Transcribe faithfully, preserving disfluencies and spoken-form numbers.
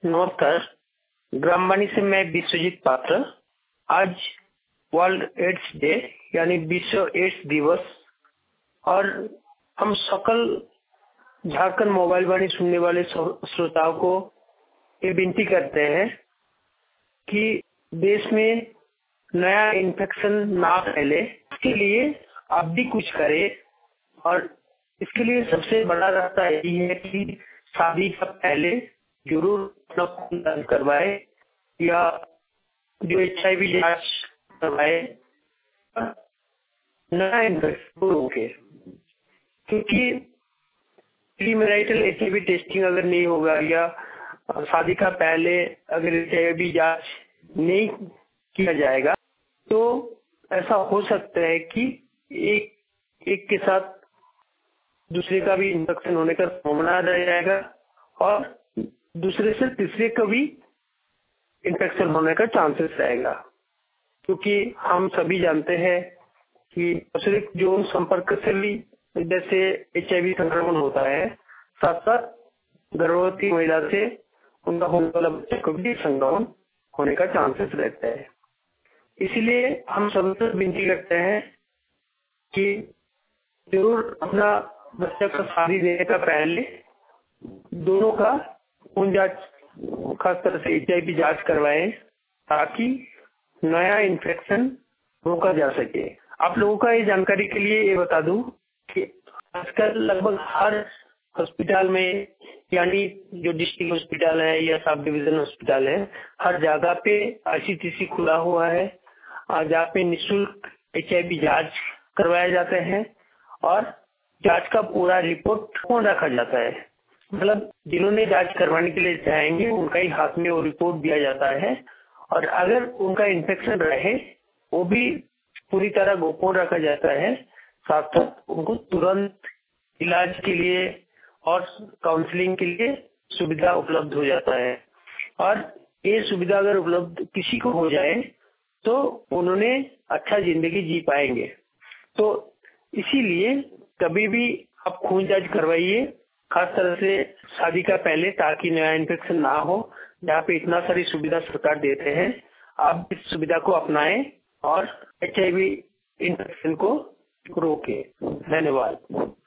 नमस्कार। ग्रामवाणी से मैं विश्वजीत पात्र। आज वर्ल्ड एड्स डे यानी विश्व एड्स दिवस और हम सकल झारखंड मोबाइल वाणी सुनने वाले श्रोताओं को ये विनती करते हैं कि देश में नया इन्फेक्शन ना फैले, इसके लिए आप भी कुछ करें। और इसके लिए सबसे बड़ा रास्ता यही है कि शादी का पहले जरूर अपना खून करवाए या जो एच आई वी जांच करवाए, नया इन्फेक्शन को रोके। क्योंकि premarital H I V testing अगर नहीं होगा या शादी का पहले अगर एच आई वी जांच नहीं किया जाएगा तो ऐसा हो सकता है कि एक एक के साथ दूसरे का भी इन्फेक्शन होने का संभावना रह जाएगा और दूसरे से तीसरे का भी इन्फेक्शन होने का चांसेस रहेगा। क्योंकि हम सभी जानते हैं कि सिर्फ यौन संपर्क से भी जैसे एच आई वी संक्रमण होता है, साथ साथ गर्भवती महिला से उनका होने वाला बच्चे को भी संक्रमण होने का चांसेस रहता है। इसीलिए हम सबसे विनती करते हैं कि जरूर अपना बच्चा का शादी देने का पहले दोनों का खून जांच, खासकर से एच आई वी जांच करवाएं ताकि नया इन्फेक्शन रोका जा सके। आप लोगों का ये जानकारी के लिए ये बता दूं कि आजकल लगभग हर हॉस्पिटल में यानी जो डिस्ट्रिक्ट हॉस्पिटल है या सब डिवीजन हॉस्पिटल है, हर जगह पे आई सी टी सी खुला हुआ है जहाँ पे निःशुल्क एच आई वी जांच करवाए जाते हैं और जांच का पूरा रिपोर्ट कौन रखा जाता है। मतलब जिन्होंने जांच करवाने के लिए चाहेंगे उनका ही हाथ में वो रिपोर्ट दिया जाता है और अगर उनका इन्फेक्शन रहे वो भी पूरी तरह गोपनीय रखा जाता है। साथ साथ उनको तुरंत इलाज के लिए और काउंसलिंग के लिए सुविधा उपलब्ध हो जाता है। और ये सुविधा अगर उपलब्ध किसी को हो जाए तो उन्होंने अच्छा जिंदगी जी पाएंगे। तो इसीलिए कभी भी आप खून जांच करवाइए, खास तरह से शादी का पहले, ताकि नया इन्फेक्शन ना हो। जहाँ पे इतना सारी सुविधा सरकार देते हैं, आप इस सुविधा को अपनाएं और एच आई वी इन्फेक्शन को रोकें। धन्यवाद।